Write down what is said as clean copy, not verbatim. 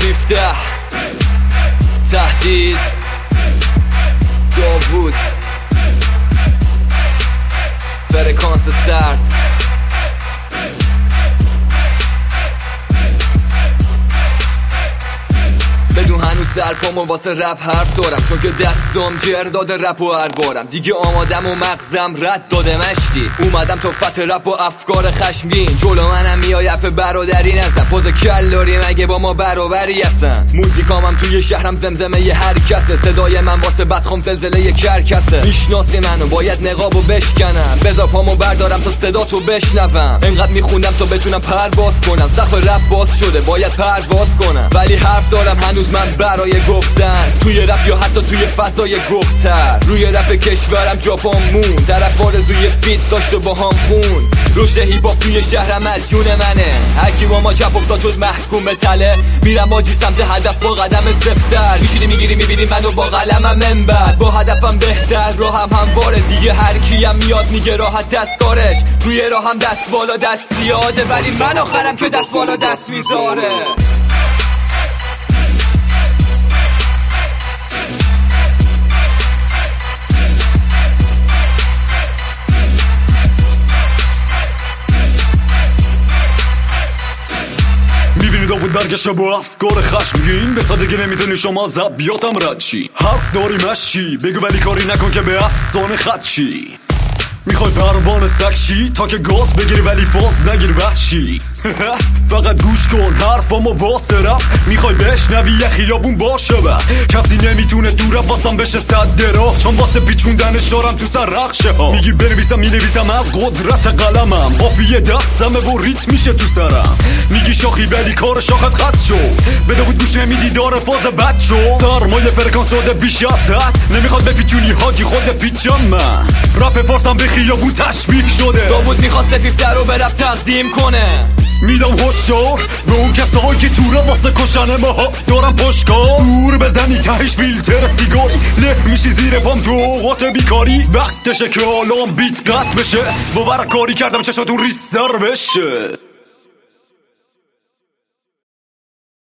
17 تهدید داوود فرکانس سرد بدون هنوز سرپامو واسه رپ حرف دارم، چون که دستم جر داده رپ و هر بارم دیگه آمادم و مغزم رد داده مشتی. اومدم تا فتح رپ و افکار خشمگین، جلو منم میای اف برادری نزن، پوز کلاری مگه با ما برابری هستن. موزیکامم توی شهرم زمزمه ی هر کسه، صدای من واسه بدخم زلزله ی کرکسه. میشناسی منو باید نقابو بشکنم، بذار پامو بردارم تا صدا تو بشنوم. انقدر میخوندم تا بتونم پرواز کنم، سقف رپ باز شده باید پرواز کنم، ولی حرف دارم هنوز من برای گفتن، توی رپ یا حتی توی فضای گفتر. روی رپ کشورم ژاپن مون، طرف آرزوی فیت داشت و با هم خون. رشد هیپ هاپ توی شهرم مدیون منه، هر کی با ما چپ افتاد شد محکوم به تله. میرم باجی سمت هدف با قدم سفتر، میشینی میگیری میبینی منو با قلمم منبر، با هدفم بهتر راهم همواره دیگه. هر کیم میاد میگه راحت دست کارش، روی راهم دست بالا دست زیاده، ولی من آخرم که دست بالا دست میذاره. داوود برگشته با افکار خشمگین، به سادگی نمیتونی شما زبیاتم رد چی. حرف داری مشی بگو ولی کاری نکن که به افسانه خط چی. میخوای پروانه سکشی تا که گاز بگیری ولی فاز نگیر وحشی. فقط گوش کن حرفامو واسه رپ، میخوای بشنوی یه خیابون باشه بعد کسی نمیتونه تو رپ واسم بشه صد راه، چون واسه پیچوندنش دارم تو سر رخشه ها. میگی بنویسم مینویسم از قدرت قلمم، قافیه دستمه و ریتم میشه تو سرم. میگی شاخی ولی کار شاخت خست شد، به داوود گوش نمیدی داره فاز بد شد. سرمایه فرکانس شده بیش از حد، نمیخواد بپیچونی حاجی خود پیچم من. رپ فارسم به خیابون تشبیه شده، داوود میخواست فیفتر رو به رپ تقدیم کنه. میدم هشدار به اون کسایی که تو را واسه کشن ماها دارم پشکار. دور بزنی تهش فیلتر سیگاری، له میشی زیر پام تو اوقات بیکاری. وقتشه که حالام بیت قطع بشه، باور کاری کردم چشاتون ریستر بشه.